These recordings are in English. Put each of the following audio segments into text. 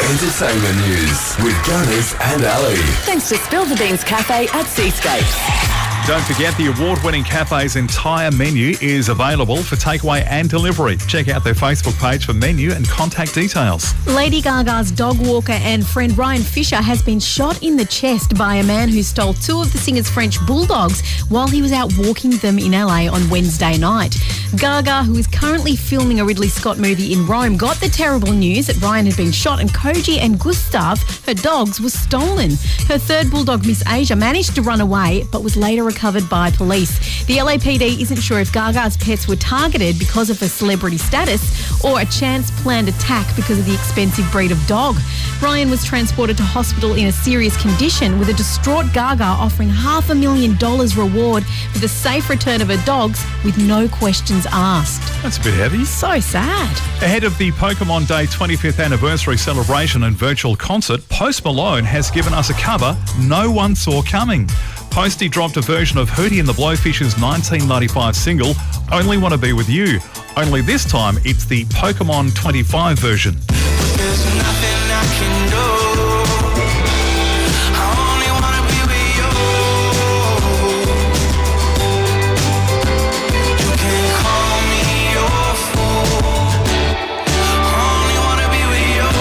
Entertainment news with Gunners and Ali. Thanks to Spill the Beans Cafe at Seascapes. Don't forget, the award-winning cafe's entire menu is available for takeaway and delivery. Check out their Facebook page for menu and contact details. Lady Gaga's dog walker and friend Ryan Fisher has been shot in the chest by a man who stole two of the singer's French bulldogs while he was out walking them in LA on Wednesday night. Gaga, who is currently filming a Ridley Scott movie in Rome, got the terrible news that Ryan had been shot and Koji and Gustav, her dogs, were stolen. Her third bulldog, Miss Asia, managed to run away but was later recovered by police. The LAPD isn't sure if Gaga's pets were targeted because of her celebrity status or a chance-planned attack because of the expensive breed of dog. Ryan was transported to hospital in a serious condition, with a distraught Gaga offering $500,000 reward for the safe return of her dogs with no questions asked. That's a bit heavy. So sad. Ahead of the Pokemon Day 25th anniversary celebration and virtual concert, Post Malone has given us a cover no one saw coming. Posty dropped a version of Hootie and the Blowfish's 1995 single, Only Want to Be With You. Only this time, it's the Pokemon 25 version. There's nothing I can do. I only want to be with you. You can call me your fool. I only want to be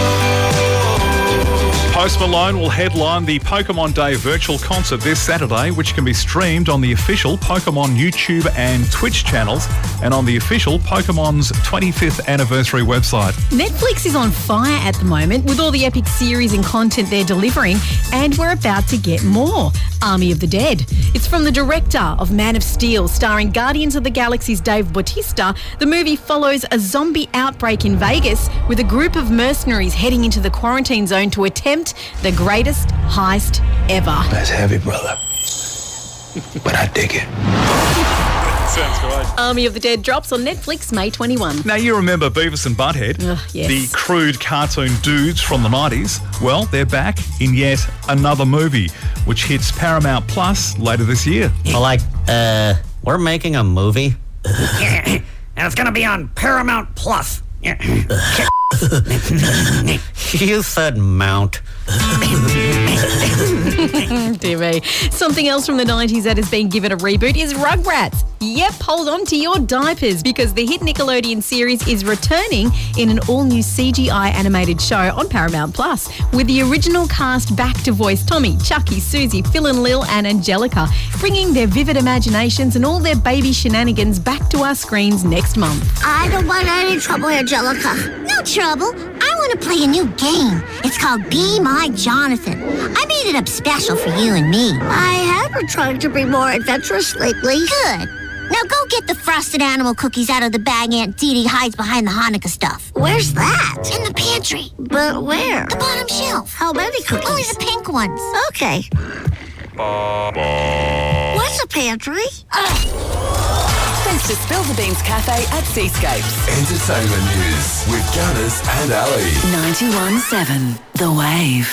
with you. Post Malone will headline the Pokemon Day virtual concert this Saturday, which can be streamed on the official Pokemon YouTube and Twitch channels and on the official Pokemon's 25th anniversary website. Netflix is on fire at the moment with all the epic series and content they're delivering, and we're about to get more. Army of the Dead. It's from the director of Man of Steel, starring Guardians of the Galaxy's Dave Bautista. The movie follows a zombie outbreak in Vegas with a group of mercenaries heading into the quarantine zone to attempt the greatest heist ever. That's heavy, brother. But I dig it. Sounds great. Army of the Dead drops on Netflix May 21. Now, you remember Beavis and Butthead? Yes. The crude cartoon dudes from the 90s? Well, they're back in yet another movie, which hits Paramount Plus later this year. We're making a movie? And it's going to be on Paramount Plus. You said Mount. Dear me. Something else from the 90s that has been given a reboot is Rugrats. Yep, hold on to your diapers because the hit Nickelodeon series is returning in an all-new CGI animated show on Paramount Plus, with the original cast back to voice Tommy, Chucky, Susie, Phil and Lil and Angelica, bringing their vivid imaginations and all their baby shenanigans back to our screens next month. I don't want any trouble, Angelica. No trouble. I want to play a new game. It's called Be My Jonathan. I made it up special for you and me. I have been trying to be more adventurous lately. Good. Now go get the frosted animal cookies out of the bag Aunt Dee Dee hides behind the Hanukkah stuff. Where's that? In the pantry. But where? The bottom shelf. How many cookies? Only the pink ones. Okay. What's a pantry? Thanks to Spill the Beans Cafe at Seascapes. Entertainment news with Gunners and Ali. 91.7 The Wave.